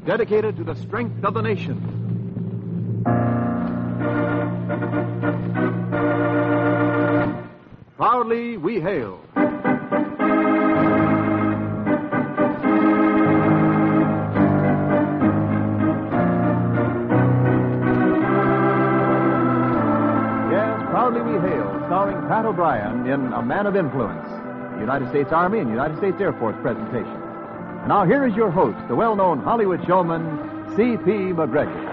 dedicated to the strength of the nation. Proudly we hail. Proudly We Hail, starring Pat O'Brien in A Man of Influence, the United States Army and United States Air Force presentation. And now here is your host, the well-known Hollywood showman, C.P. McGregor.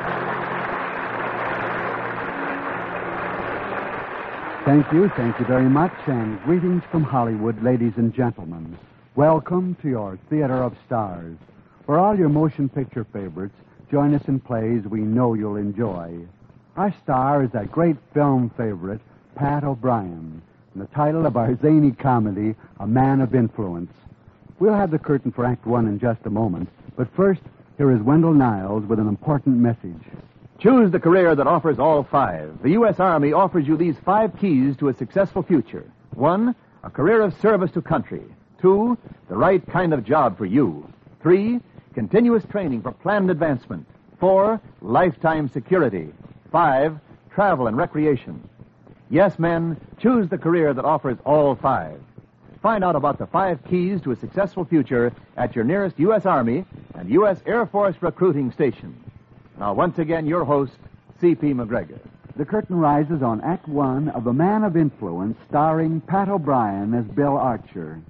Thank you very much, and greetings from Hollywood, ladies and gentlemen. Welcome to your Theater of Stars. For all your motion picture favorites, join us in plays we know you'll enjoy. Our star is that great film favorite, Pat O'Brien, and the title of our zany comedy, A Man of Influence. We'll have the curtain for Act One in just a moment, but first, here is Wendell Niles with an important message. Choose the career that offers all five. The U.S. Army offers you these 5 keys to a successful future. 1, a career of service to country. 2, the right kind of job for you. 3, continuous training for planned advancement. 4, lifetime security. 5, travel and recreation. Yes, men, choose the career that offers all 5. Find out about the 5 keys to a successful future at your nearest U.S. Army and U.S. Air Force recruiting station. Now, once again, your host, C.P. McGregor. The curtain rises on Act One of A Man of Influence, starring Pat O'Brien as Bill Archer.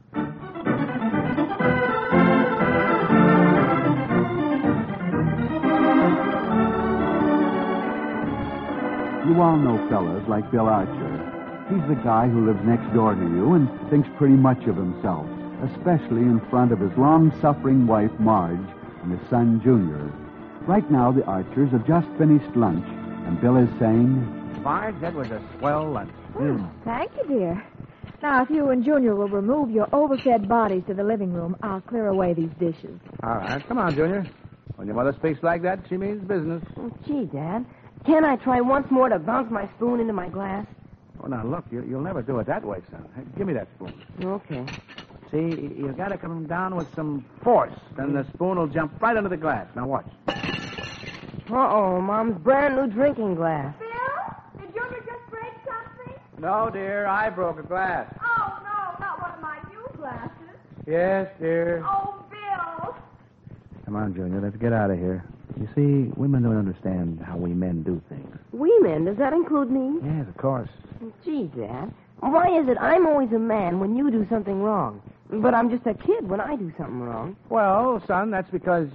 You all know fellas like Bill Archer. He's the guy who lives next door to you and thinks pretty much of himself, especially in front of his long-suffering wife, Marge, and his son, Junior. Right now, the Archers have just finished lunch, and Bill is saying, Marge, that was a swell lunch. Thank you, dear. Now, if you and Junior will remove your overfed bodies to the living room, I'll clear away these dishes. All right. Come on, Junior. When your mother speaks like that, she means business. Oh, gee, Dad. Can I try once more to bounce my spoon into my glass? Oh, now, look, you'll never do it that way, son. Hey, give me that spoon. Okay. See, you got to come down with some force. Then the spoon will jump right into the glass. Now, watch. Uh-oh, Mom's brand new drinking glass. Bill, did Junior just break something? No, dear, I broke a glass. Oh, no, not one of my new glasses. Yes, dear. Oh, Bill. Come on, Junior, let's get out of here. You see, women don't understand how we men do things. We men? Does that include me? Yes, of course. Gee, Dad. Why is it I'm always a man when you do something wrong, but I'm just a kid when I do something wrong? Well, son, that's because,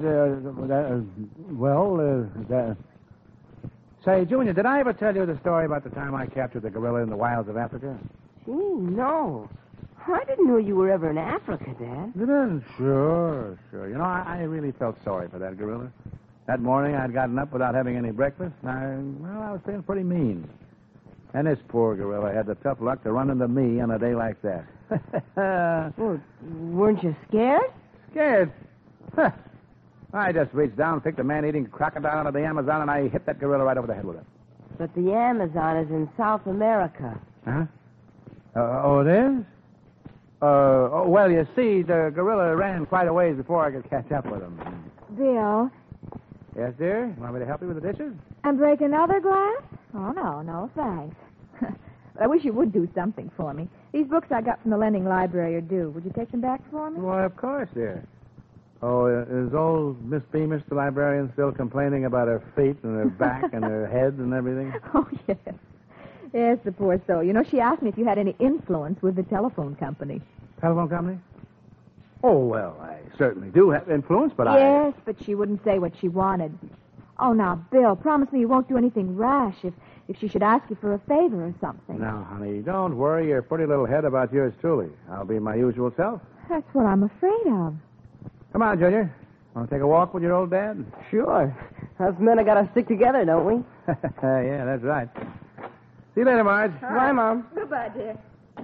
Say, Junior, did I ever tell you the story about the time I captured the gorilla in the wilds of Africa? Gee, no. I didn't know you were ever in Africa, Dad. Sure. You know, I really felt sorry for that gorilla. That morning, I'd gotten up without having any breakfast, and I was feeling pretty mean. And this poor gorilla had the tough luck to run into me on a day like that. Well, weren't you scared? Scared? Huh. I just reached down, picked a man-eating crocodile out of the Amazon, and I hit that gorilla right over the head with it. But the Amazon is in South America. Huh? Oh, it is? Well, you see, the gorilla ran quite a ways before I could catch up with him. Bill, Yes, dear? You want me to help you with the dishes? and break another glass? Oh, no, thanks. But I wish you would do something for me. These books I got from the lending library are due. Would you take them back for me? Why, of course, dear. Oh, is old Miss Beamish, the librarian, still complaining about her feet and her back and her head and everything? Oh, yes. Yes, the poor soul. You know, she asked me if you had any influence with the telephone company. Telephone company? Oh, well, I certainly do have influence, but Yes, but she wouldn't say what she wanted. Oh, now, Bill, promise me you won't do anything rash if she should ask you for a favor or something. Now, honey, don't worry your pretty little head about yours truly. I'll be my usual self. That's what I'm afraid of. Come on, Junior. Want to take a walk with your old dad? Sure. Us men have got to stick together, don't we? Yeah, that's right. See you later, Marge. Bye, Mom. Goodbye, dear.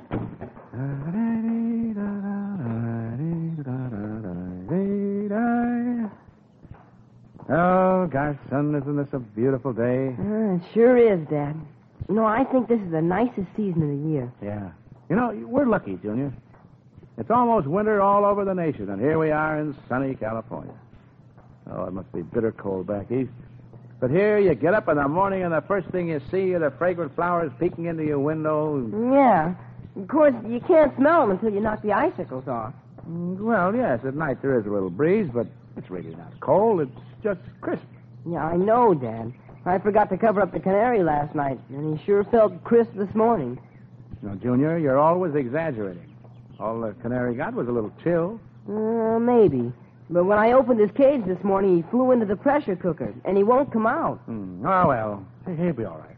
Oh, gosh, son, isn't this a beautiful day? It sure is, Dad. You know, I think this is the nicest season of the year. Yeah. You know, we're lucky, Junior. It's almost winter all over the nation, and here we are in sunny California. Oh, it must be bitter cold back east. But here, you get up in the morning, and the first thing you see are the fragrant flowers peeking into your window. Yeah. Of course, you can't smell them until you knock the icicles off. Well, yes, at night there is a little breeze, but it's really not cold. It's just crisp. Yeah, I know, Dad. I forgot to cover up the canary last night, and he sure felt crisp this morning. No, Junior, you're always exaggerating. All the canary got was a little chill. Maybe. But when I opened his cage this morning, he flew into the pressure cooker, and he won't come out. Oh, well, he'll be all right.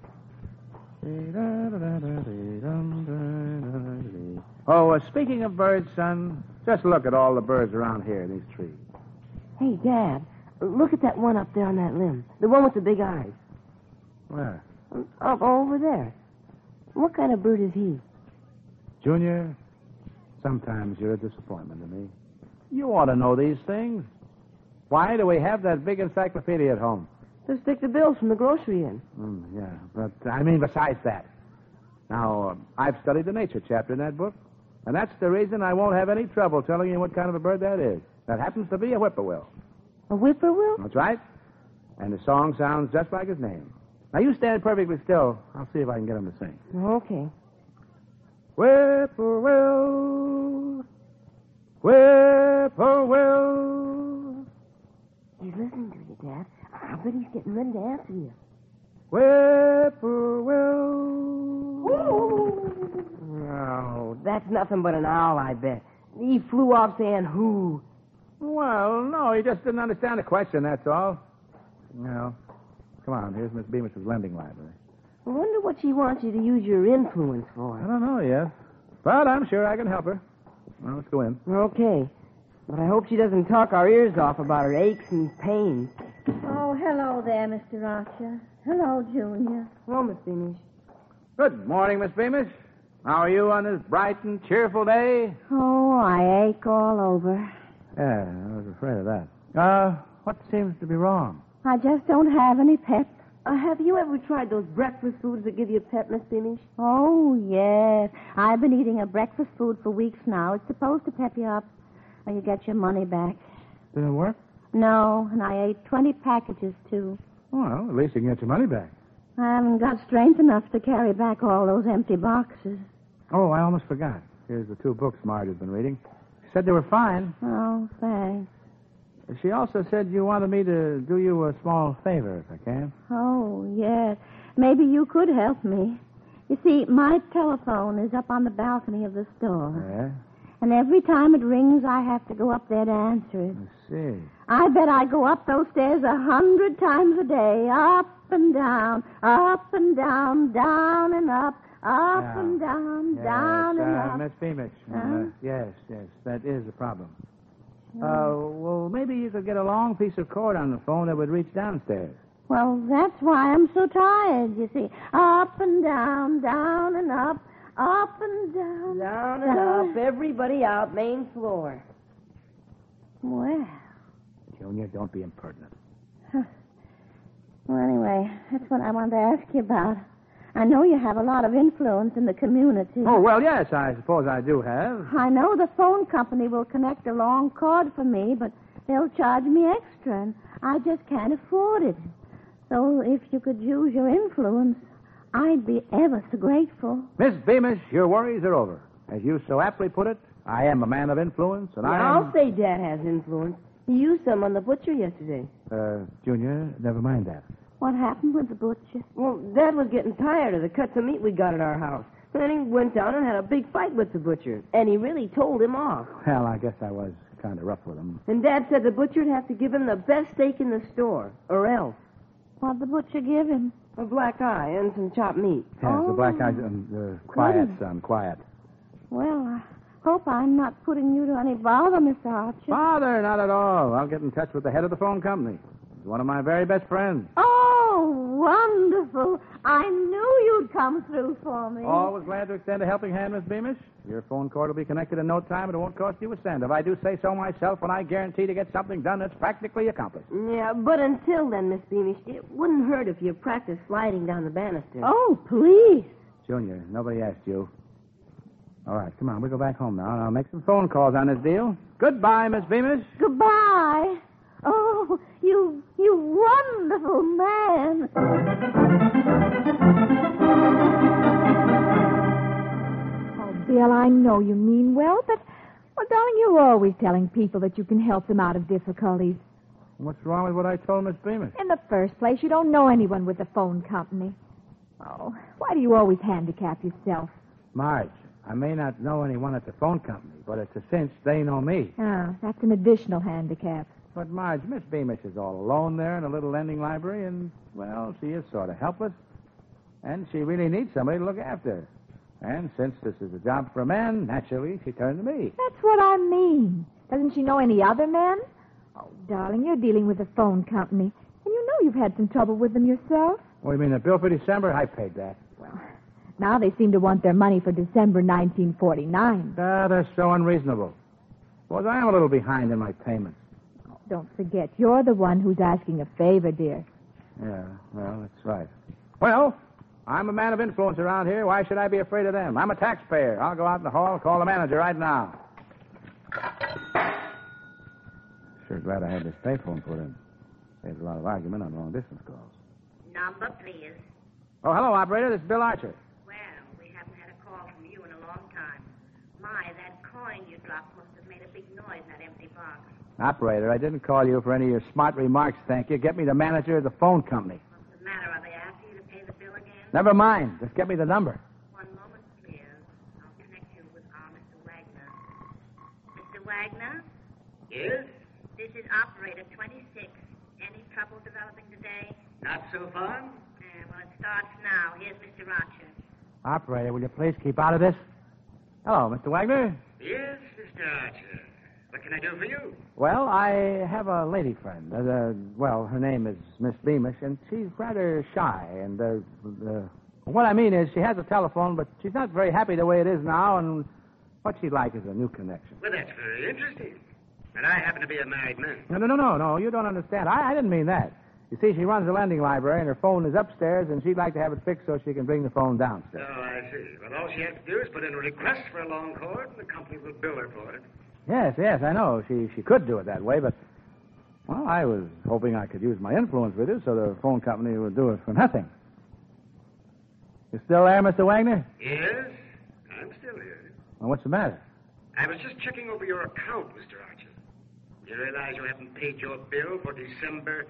Oh, speaking of birds, son, just look at all the birds around here in these trees. Hey, Dad, look at that one up there on that limb. The one with the big eyes. Where? Up over there. What kind of bird is he? Junior, sometimes you're a disappointment to me. You ought to know these things. Why do we have that big encyclopedia at home? To stick the bills from the grocery in. Yeah, but I mean besides that. Now, I've studied the nature chapter in that book, and that's the reason I won't have any trouble telling you what kind of a bird that is. That happens to be a whippoorwill. A whippoorwill? That's right. And the song sounds just like his name. Now, you stand perfectly still. I'll see if I can get him to sing. Okay. Whippoorwill, whippoorwill. He's listening to you, Dad. I bet he's getting ready to answer you. Whippoorwill. Oh, that's nothing but an owl, I bet. He flew off saying who. Well, no, he just didn't understand the question, that's all. Well, come on, here's Miss Beamish's lending library. I wonder what she wants you to use your influence for. I don't know yet, but I'm sure I can help her. Well, let's go in. Okay. But I hope she doesn't talk our ears off about her aches and pains. Oh, hello there, Mr. Archer. Hello, Junior. Hello, Miss Beamish. Good morning, Miss Beamish. How are you on this bright and cheerful day? Oh, I ache all over. Yeah, I was afraid of that. What seems to be wrong? I just don't have any pep. Have you ever tried those breakfast foods that give you pep, Miss Beamish? Oh, yes. I've been eating a breakfast food for weeks now. It's supposed to pep you up, or you get your money back. Did it work? No, and I ate 20 packages, too. Well, at least you can get your money back. I haven't got strength enough to carry back all those empty boxes. Oh, I almost forgot. Here's the 2 books Marge has been reading. She said they were fine. Oh, thanks. She also said you wanted me to do you a small favor, if I can. Oh, yes. Maybe you could help me. You see, my telephone is up on the balcony of the store. Yeah? And every time it rings, I have to go up there to answer it. I see. I bet I go up those stairs 100 times a day. Up and down, down and up and down, down and up. Miss Beamish. Yes, that is a problem. Well, maybe you could get a long piece of cord on the phone that would reach downstairs. Well, that's why I'm so tired, you see. Up and down and up and down. Down and up, everybody out, main floor. Well. Junior, don't be impertinent. Well, anyway, that's what I wanted to ask you about. I know you have a lot of influence in the community. Oh, well, yes, I suppose I do have. I know the phone company will connect a long cord for me, but they'll charge me extra, and I just can't afford it. So if you could use your influence, I'd be ever so grateful. Miss Beamish, your worries are over. As you so aptly put it, I am a man of influence, and I'll say Dad has influence. He used some on the butcher yesterday. Junior, never mind that. What happened with the butcher? Well, Dad was getting tired of the cuts of meat we got at our house. And then he went down and had a big fight with the butcher. And he really told him off. Well, I guess I was kind of rough with him. And Dad said the butcher'd have to give him the best steak in the store, or else. What'd the butcher give him? A black eye and some chopped meat. Yeah, the black eyes. Quiet, son, quiet. Well, I hope I'm not putting you to any bother, Mr. Archer. Bother? Not at all. I'll get in touch with the head of the phone company. He's one of my very best friends. Oh, wonderful. I knew you'd come through for me. Always glad to extend a helping hand, Miss Beamish. Your phone cord will be connected in no time, and it won't cost you a cent. If I do say so myself, when I guarantee to get something done that's practically accomplished. Yeah, but until then, Miss Beamish, it wouldn't hurt if you practiced sliding down the banister. Oh, please. Junior, nobody asked you. All right, come on. We'll go back home now, and I'll make some phone calls on this deal. Goodbye, Miss Beamish. Goodbye. Oh, you wonderful man. Oh, Bill, I know you mean well, but, well, darling, you're always telling people that you can help them out of difficulties. What's wrong with what I told Miss Beamish? In the first place, you don't know anyone with a phone company. Oh, why do you always handicap yourself? Marge, I may not know anyone at the phone company, but it's a cinch they know me. Oh, that's an additional handicap. But, Marge, Miss Beamish is all alone there in a little lending library, and, well, she is sort of helpless. And she really needs somebody to look after her. And since this is a job for a man, naturally, she turned to me. That's what I mean. Doesn't she know any other men? Oh, darling, you're dealing with a phone company. And you know you've had some trouble with them yourself. Oh, you mean the bill for December? I paid that. Well, now they seem to want their money for December 1949. They're so unreasonable. Well, I am a little behind in my payments. Oh, don't forget, you're the one who's asking a favor, dear. Yeah, well, that's right. Well, I'm a man of influence around here. Why should I be afraid of them? I'm a taxpayer. I'll go out in the hall and call the manager right now. Sure glad I had this payphone put in. There's a lot of argument on long-distance calls. Number, please. Oh, hello, operator. This is Bill Archer. Well, we haven't had a call from you in a long time. My, that coin you dropped must have made a big noise in that empty box. Operator, I didn't call you for any of your smart remarks, thank you. Get me the manager of the phone company. What's the matter? Are they after you to pay the bill again? Never mind. Just get me the number. One moment, please. I'll connect you with Mr. Wagner. Mr. Wagner? Yes? This is operator 26. Any trouble developing today? Not so far? Well, it starts now. Here's Mr. Archer. Operator, will you please keep out of this? Hello, Mr. Wagner. Yes, Mr. Archer. What can I do for you? Well, I have a lady friend. Well, her name is Miss Beamish, and she's rather shy. And what I mean is she has a telephone, but she's not very happy the way it is now, and what she'd like is a new connection. Well, that's very interesting. And I happen to be a married man. No, you don't understand. I didn't mean that. You see, she runs a lending library, and her phone is upstairs, and she'd like to have it fixed so she can bring the phone downstairs. Oh, I see. Well, all she has to do is put in a request for a long cord, and the company will bill her for it. Yes, I know. She could do it that way, but, well, I was hoping I could use my influence with her so the phone company would do it for nothing. You still there, Mr. Wagner? Yes, I'm still here. Well, what's the matter? I was just checking over your account, Mr. Archer. You realize you haven't paid your bill for December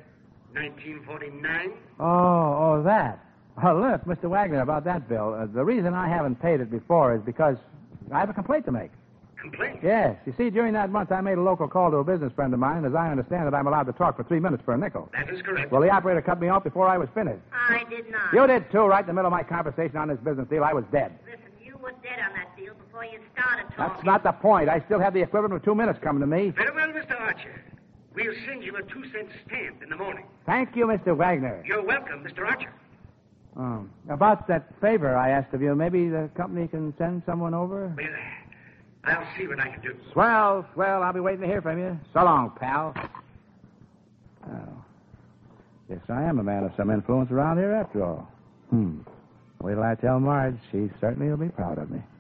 1949? Oh, that. Well, look, Mr. Wagner, about that bill, the reason I haven't paid it before is because I have a complaint to make. Complaint? Yes. You see, during that month, I made a local call to a business friend of mine, and as I understand it, I'm allowed to talk for 3 minutes for a nickel. That is correct. Well, the operator cut me off before I was finished. I did not. You did, too, right in the middle of my conversation on this business deal. I was dead. Listen, you were dead on that deal before you started talking. That's not the point. I still have the equivalent of 2 minutes coming to me. Very well, Mr. Archer. We'll send you a 2-cent stamp in the morning. Thank you, Mr. Wagner. You're welcome, Mr. Archer. About that favor I asked of you, maybe the company can send someone over? Well, I'll see what I can do. Swell. I'll be waiting to hear from you. So long, pal. Oh. Yes, I am a man of some influence around here after all. Wait till I tell Marge. She certainly will be proud of me.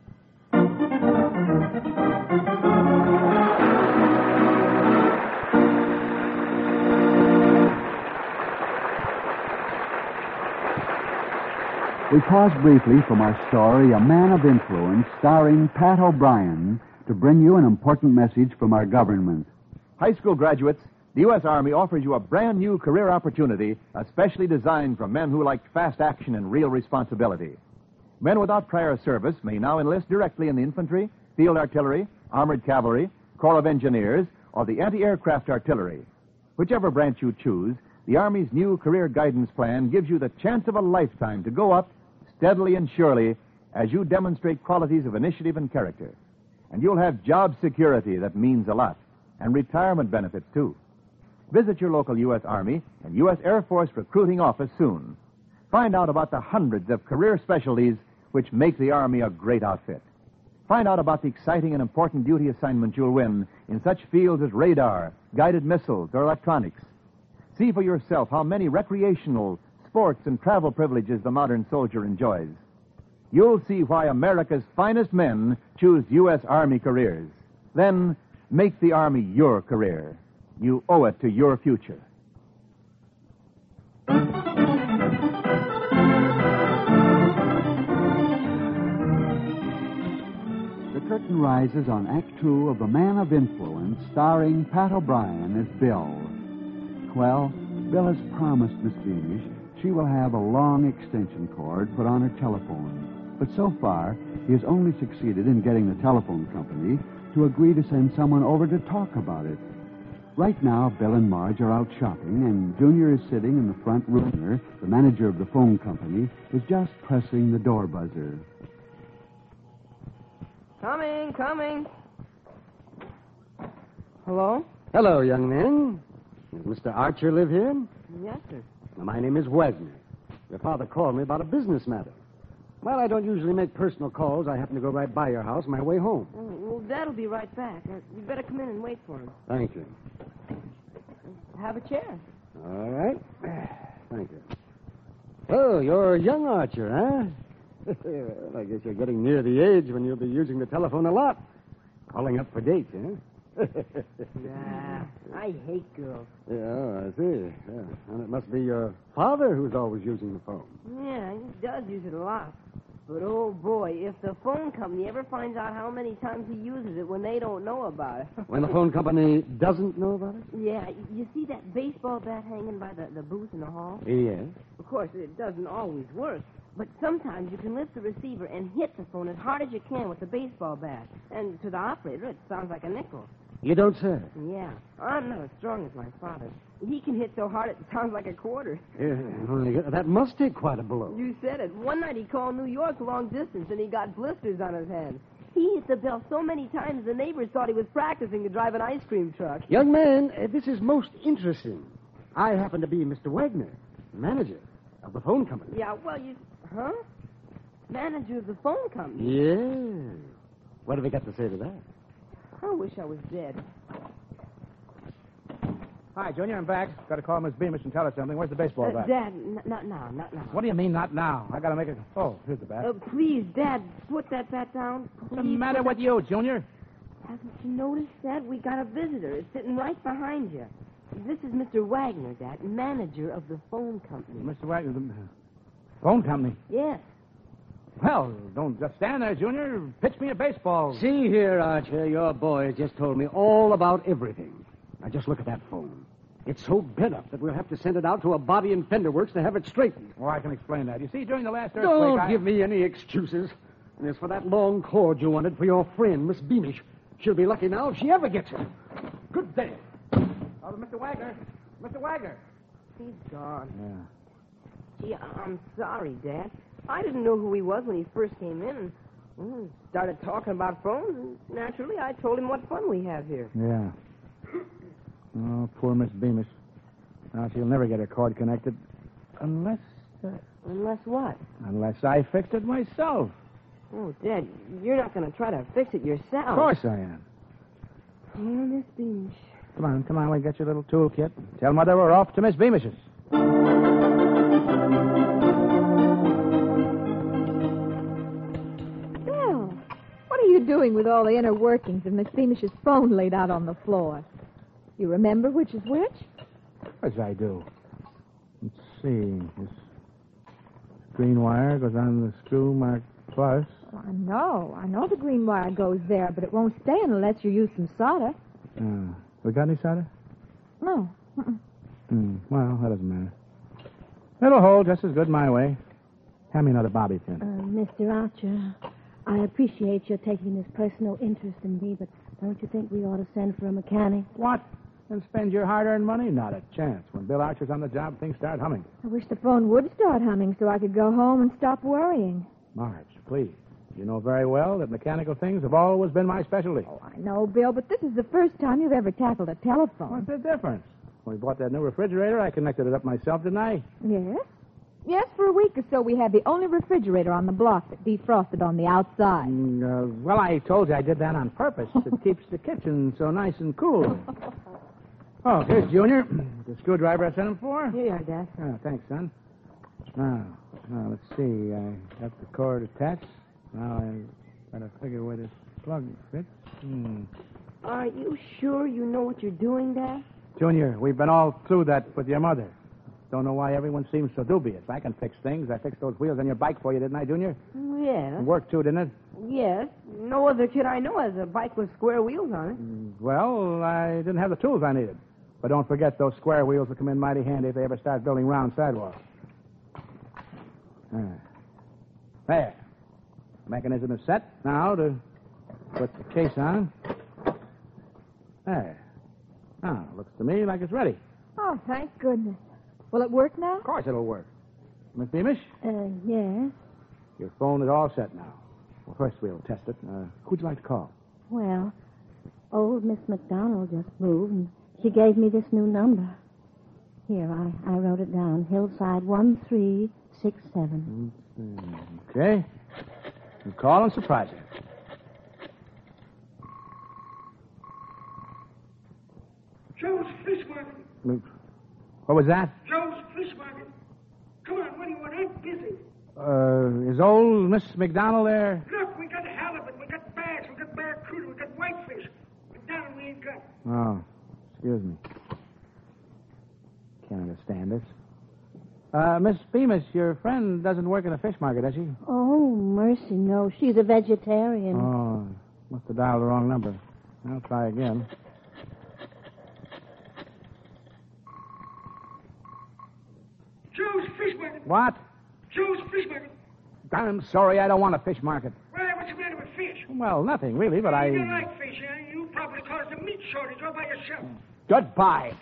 We pause briefly from our story, A Man of Influence, starring Pat O'Brien, to bring you an important message from our government. High school graduates, the U.S. Army offers you a brand new career opportunity especially designed for men who like fast action and real responsibility. Men without prior service may now enlist directly in the infantry, field artillery, armored cavalry, Corps of Engineers, or the anti-aircraft artillery. Whichever branch you choose, the Army's new career guidance plan gives you the chance of a lifetime to go up steadily and surely as you demonstrate qualities of initiative and character. And you'll have job security that means a lot, and retirement benefits, too. Visit your local U.S. Army and U.S. Air Force recruiting office soon. Find out about the hundreds of career specialties which make the Army a great outfit. Find out about the exciting and important duty assignments you'll win in such fields as radar, guided missiles, or electronics. See for yourself how many recreational, sports, and travel privileges the modern soldier enjoys. You'll see why America's finest men choose U.S. Army careers. Then, make the Army your career. You owe it to your future. The curtain rises on Act Two of The Man of Influence, starring Pat O'Brien as Bill. Well, Bill has promised Miss Beamish she will have a long extension cord put on her telephone. But so far, he has only succeeded in getting the telephone company to agree to send someone over to talk about it. Right now, Bill and Marge are out shopping, and Junior is sitting in the front room. The manager of the phone company is just pressing the door buzzer. Coming. Hello? Hello, young man. Does Mr. Archer live here? Yes, sir. My name is Wagner. Your father called me about a business matter. Well, I don't usually make personal calls. I happen to go right by your house on my way home. Oh, well, Dad'll be right back. You better come in and wait for him. Thank you. Have a chair. All right. Thank you. Oh, you're a young Archer, huh? Well, I guess you're getting near the age when you'll be using the telephone a lot. Calling up for dates, huh? Nah, I hate girls. Yeah, I see. Yeah. And it must be your father who's always using the phone. Yeah, he does use it a lot. But, oh, boy, if the phone company ever finds out how many times he uses it when they don't know about it. When the phone company doesn't know about it? Yeah, you see that baseball bat hanging by the booth in the hall? Yes. Of course, it doesn't always work. But sometimes you can lift the receiver and hit the phone as hard as you can with the baseball bat. And to the operator, it sounds like a nickel. You don't say. Yeah. I'm not as strong as my father. He can hit so hard it sounds like a quarter. Yeah, that must take quite a blow. You said it. One night he called New York long distance and he got blisters on his hand. He hit the bell so many times the neighbors thought he was practicing to drive an ice cream truck. Young man, this is most interesting. I happen to be Mr. Wagner, manager of the phone company. Yeah, well, Huh? Manager of the phone company? Yeah. What have you got to say to that? I wish I was dead. Hi, Junior, I'm back. Got to call Miss Beamish and tell her something. Where's the baseball bat? Dad, not now. What do you mean, not now? I got to make a... Oh, here's the bat. Please, Dad, put that bat down. What's the matter with you, Junior? Haven't you noticed, Dad? We got a visitor. It's sitting right behind you. This is Mr. Wagner, Dad, manager of the phone company. Mr. Wagner, the phone company? Yes. Well, don't just stand there, Junior. Pitch me a baseball. See here, Archer, your boy just told me all about everything. Now, just look at that phone. It's so bent up that we'll have to send it out to a body and fender works to have it straightened. Oh, I can explain that. You see, during the last earthquake, Don't give me any excuses. And as for that long cord you wanted for your friend, Miss Beamish, she'll be lucky now if she ever gets it. Good day. Oh, Mr. Wagner. Mr. Wagner. He's gone. Yeah. Gee, I'm sorry, Dad. I didn't know who he was when he first came in and started talking about phones. And naturally, I told him what fun we have here. Yeah. Oh, poor Miss Beamish. Now, she'll never get her cord connected unless... Unless what? Unless I fixed it myself. Oh, Dad, you're not going to try to fix it yourself. Of course I am. Yeah, Miss Beamish. Come on, we'll get your little toolkit. Tell Mother we're off to Miss Beamish's. Bill, what are you doing with all the inner workings of Miss Beamish's phone laid out on the floor? You remember which is which? As I do. Let's see. This green wire goes on the screw marked plus. Well, I know the green wire goes there, but it won't stay unless you use some solder. We got any solder? No. Well, that doesn't matter. It'll hold just as good my way. Hand me another bobby pin. Mr. Archer, I appreciate your taking this personal interest in me, but don't you think we ought to send for a mechanic? What? And spend your hard-earned money? Not a chance. When Bill Archer's on the job, things start humming. I wish the phone would start humming so I could go home and stop worrying. Marge, please. You know very well that mechanical things have always been my specialty. Oh, I know, Bill, but this is the first time you've ever tackled a telephone. What's the difference? When we bought that new refrigerator, I connected it up myself, didn't I? Yes? Yes, for a week or so we had the only refrigerator on the block that defrosted on the outside. Well, I told you I did that on purpose. It keeps the kitchen so nice and cool. Oh, here's Junior. The screwdriver I sent him for. Here you are, Dad. Oh, thanks, son. Now, let's see. I got the cord attached. Now I got to figure where this plug fits. Are you sure you know what you're doing, Dad? Junior, we've been all through that with your mother. Don't know why everyone seems so dubious. I can fix things. I fixed those wheels on your bike for you, didn't I, Junior? Yes. It worked, too, didn't it? Yes. No other kid I know has a bike with square wheels on it. Well, I didn't have the tools I needed. But don't forget, those square wheels will come in mighty handy if they ever start building round sidewalks. There. Mechanism is set. Now to put the case on. There. Now, looks to me like it's ready. Oh, thank goodness. Will it work now? Of course it'll work. Miss Beamish? Yes. Your phone is all set now. Well, first we'll test it. Who'd you like to call? Well, old Miss McDonald just moved, and she gave me this new number. Here, I wrote it down. Hillside 1367. Okay. You call and surprise her. Joe's Fish Market. What was that? Joe's Fish Market. Come on, what do you want? I'm busy. Is old Miss McDonald there? Look, we got halibut, we got bass, we got barracuda, we got whitefish. But down we ain't got. Oh, excuse me. Can't understand this. Miss Beamish, your friend doesn't work in a fish market, does she? Oh, mercy, no. She's a vegetarian. Oh, must have dialed the wrong number. I'll try again. Joe's Fish Market. What? Joe's Fish Market. I'm sorry, I don't want a fish market. Why, what's the matter with fish? Well, nothing, really, but You don't like fish, huh? You probably caused a meat shortage all by yourself. Goodbye.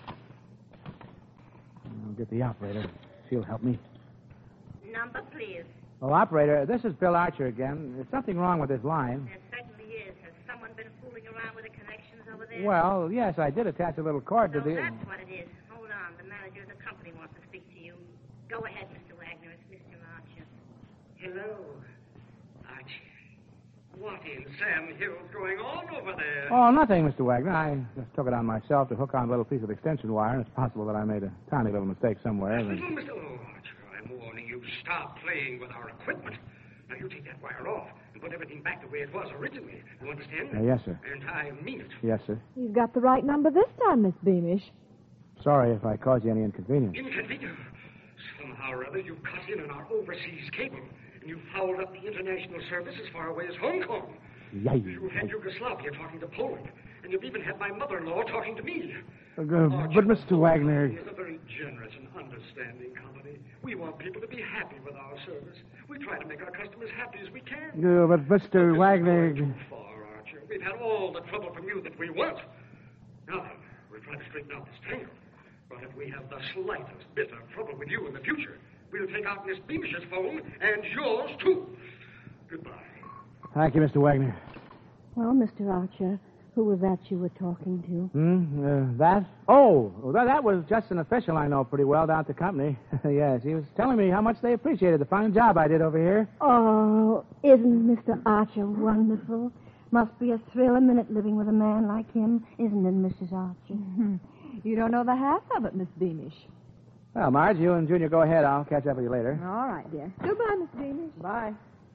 I'll get the operator. She'll help me. Number, please. Oh, operator, this is Bill Archer again. There's something wrong with this line. There certainly is. Has someone been fooling around with the connections over there? Well, yes, I did attach a little cord to So the... that's what it is. Hold on. The manager of the company wants to speak to you. Go ahead, Mr. Wagner. It's Mr. Archer. Hello, Archie. What in Sam Hill's going on over there? Oh, nothing, Mr. Wagner. I just took it on myself to hook on a little piece of extension wire, and it's possible that I made a tiny little mistake somewhere. Little Mr. Archer, I'm warning you. Stop playing with our equipment. Now, you take that wire off and put everything back the way it was originally. You understand? Yes, sir. And I mean it. Yes, sir. You've got the right number this time, Miss Beamish. Sorry if I caused you any inconvenience. Inconvenient. Somehow or other, you cut in on our overseas cable, and you fouled up the international service as far away as Hong Kong. Yay. You've had Yugoslavia talking to Poland, and you've even had my mother-in-law talking to me. But, Mr. Wagner... It's a very generous and understanding company. We want people to be happy with our service. We try to make our customers happy as we can. but Mr. Wagner... Too far, Archer. We've had all the trouble from you that we want. Now then, we'll try to straighten out this tangle. But if we have the slightest bit of trouble with you in the future, we'll take out Miss Beamish's phone and yours, too. Goodbye. Thank you, Mr. Wagner. Well, Mr. Archer, who was that you were talking to? That? Oh, that was just an official I know pretty well down at the company. Yes, he was telling me how much they appreciated the fine job I did over here. Oh, isn't Mr. Archer wonderful? Must be a thrill a minute living with a man like him, isn't it, Mrs. Archer? You don't know the half of it, Miss Beamish. Well, Marge, you and Junior go ahead. I'll catch up with you later. All right, dear. Goodbye, Miss Beamish. Bye.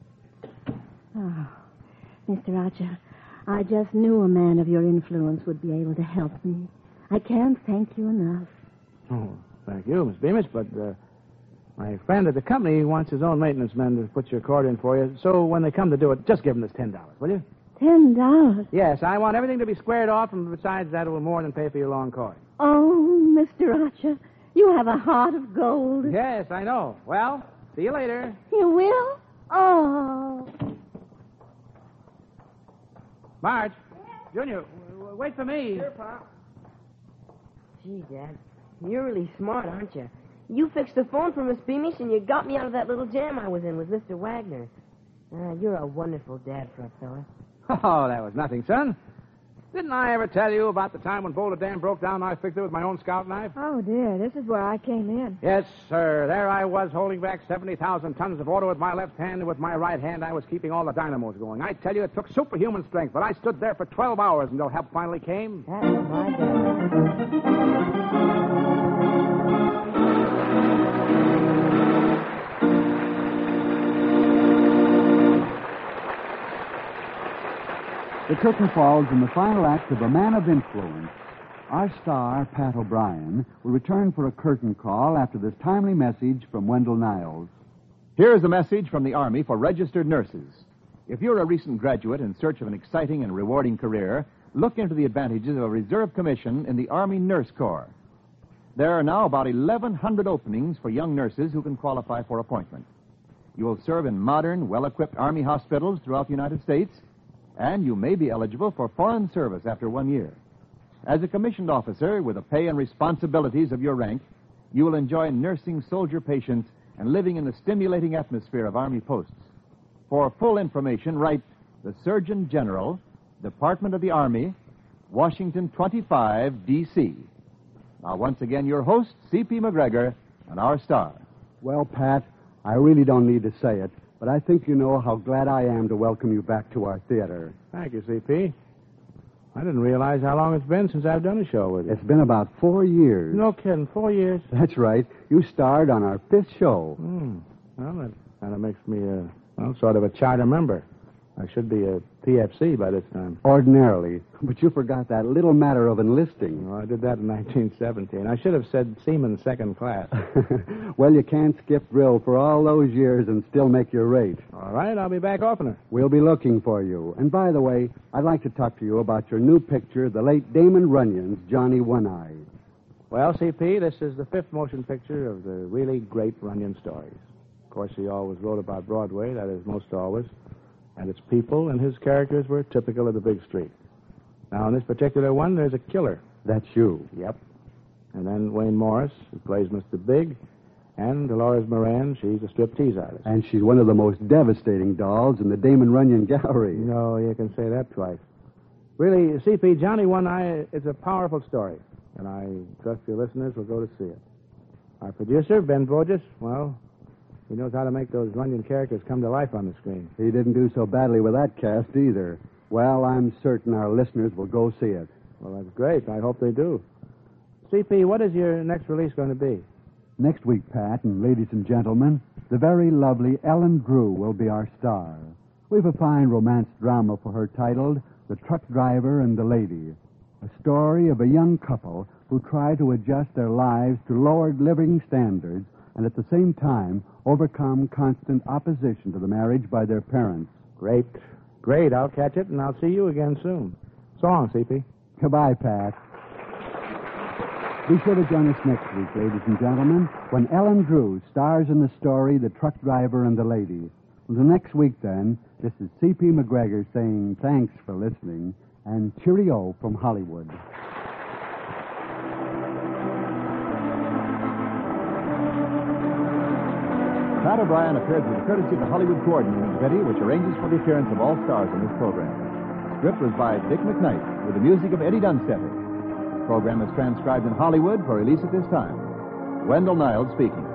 Oh, Mr. Archer, I just knew a man of your influence would be able to help me. I can't thank you enough. Oh, thank you, Miss Beamish, but my friend at the company wants his own maintenance men to put your cord in for you. So when they come to do it, just give them this $10, will you? $10? Yes, I want everything to be squared off, and besides that, it will more than pay for your long cord. Oh, Mr. Archer, you have a heart of gold. Yes, I know. Well, see you later. You will? Oh. Marge, Junior, wait for me. Sure, Pop. Gee, Dad, you're really smart, aren't you? You fixed the phone for Miss Beamish, and you got me out of that little jam I was in with Mr. Wagner. You're a wonderful dad for a fella. Oh, that was nothing, son. Didn't I ever tell you about the time when Boulder Dam broke down and I fixed it with my own scout knife? Oh, dear. This is where I came in. Yes, sir. There I was holding back 70,000 tons of water with my left hand, and with my right hand I was keeping all the dynamos going. I tell you, it took superhuman strength, but I stood there for 12 hours until help finally came. That's my dad. The curtain falls in the final act of A Man of Influence, Our star, Pat O'Brien, will return for a curtain call after this timely message from Wendell Niles. Here's a message from the Army for registered nurses. If you're a recent graduate in search of an exciting and rewarding career, look into the advantages of a reserve commission in the Army Nurse Corps. There are now about 1,100 openings for young nurses who can qualify for appointment. You will serve in modern, well-equipped Army hospitals throughout the United States, and you may be eligible for foreign service after 1 year. As a commissioned officer with the pay and responsibilities of your rank, you will enjoy nursing soldier patients and living in the stimulating atmosphere of Army posts. For full information, write the Surgeon General, Department of the Army, Washington 25, D.C. Now, once again, your host, C.P. McGregor, and our star. Well, Pat, I really don't need to say it, but I think you know how glad I am to welcome you back to our theater. Thank you, C.P. I didn't realize how long it's been since I've done a show with you. It's been about 4 years. No kidding, 4 years? That's right. You starred on our 5th show. Well, that kind of makes me, sort of a charter member. I should be a PFC by this time. Ordinarily. But you forgot that little matter of enlisting. Oh, I did that in 1917. I should have said seaman second class. Well, you can't skip drill for all those years and still make your rate. All right, I'll be back oftener. We'll be looking for you. And by the way, I'd like to talk to you about your new picture, the late Damon Runyon's Johnny One-Eye. Well, C.P., this is the 5th motion picture of the really great Runyon stories. Of course, he always wrote about Broadway, that is, most always. And its people and his characters were typical of the big street. Now, in this particular one, there's a killer. That's you. Yep. And then Wayne Morris, who plays Mr. Big, and Dolores Moran, she's a striptease artist. And she's one of the most devastating dolls in the Damon Runyon Gallery. No, you can say that twice. Really, C.P., Johnny One-Eye is a powerful story, and I trust your listeners will go to see it. Our producer, Ben Borges, well, he knows how to make those Runyon characters come to life on the screen. He didn't do so badly with that cast either. Well, I'm certain our listeners will go see it. Well, that's great. I hope they do. C.P., what is your next release going to be? Next week, Pat, and ladies and gentlemen, the very lovely Ellen Drew will be our star. We've a fine romance drama for her titled The Truck Driver and the Lady, a story of a young couple who try to adjust their lives to lowered living standards and at the same time overcome constant opposition to the marriage by their parents. Great. Great. I'll catch it, and I'll see you again soon. So long, C.P. Goodbye, Pat. Be sure to join us next week, ladies and gentlemen, when Ellen Drew stars in the story The Truck Driver and the Lady. Until next week, then, this is C.P. McGregor saying thanks for listening and cheerio from Hollywood. Pat O'Brien appeared with the courtesy of the Hollywood Coordinating Committee, which arranges for the appearance of all stars in this program. The script was by Dick McKnight, with the music of Eddie Dunstetter. The program is transcribed in Hollywood for release at this time. Wendell Niles speaking.